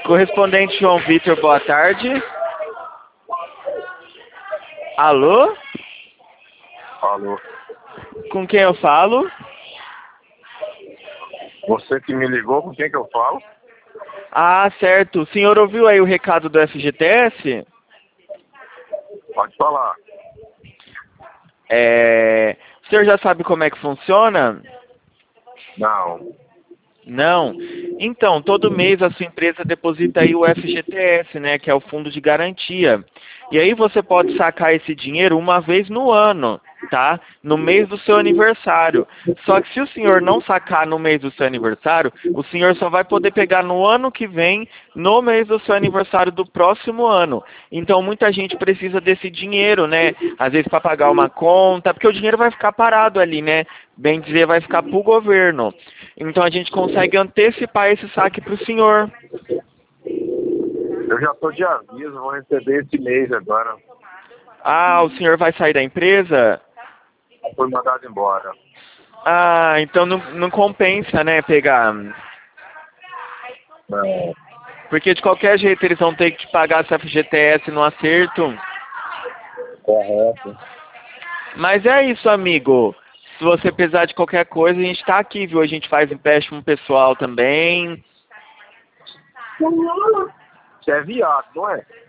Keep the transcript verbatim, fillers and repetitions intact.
Correspondente João Vitor, boa tarde. Alô? Alô. Com quem eu falo? Você que me ligou, com quem que eu falo? Ah, certo. O senhor ouviu aí o recado do F G T S? Pode falar. É... O senhor já sabe como é que funciona? Não. Não? Então, todo mês a sua empresa deposita aí o F G T S, né, que é o Fundo de Garantia. E aí você pode sacar esse dinheiro uma vez no ano, tá? No mês do seu aniversário. Só que se o senhor não sacar no mês do seu aniversário, o senhor só vai poder pegar no ano que vem, no mês do seu aniversário do próximo ano. Então muita gente precisa desse dinheiro, né? Às vezes para pagar uma conta, porque o dinheiro vai ficar parado ali, né? Bem dizer, vai ficar para o governo. Então a gente consegue antecipar esse saque para o senhor. Eu já estou de aviso, vou receber esse mês agora. Ah, o senhor vai sair da empresa? Foi mandado embora. Ah, então não, não compensa, né, pegar. Não. Porque de qualquer jeito eles vão ter que te pagar essa F G T S no acerto. Correto. Mas é isso, amigo. Se você precisar de qualquer coisa, a gente tá aqui, viu? A gente faz empréstimo pessoal também. Você é viado, não é?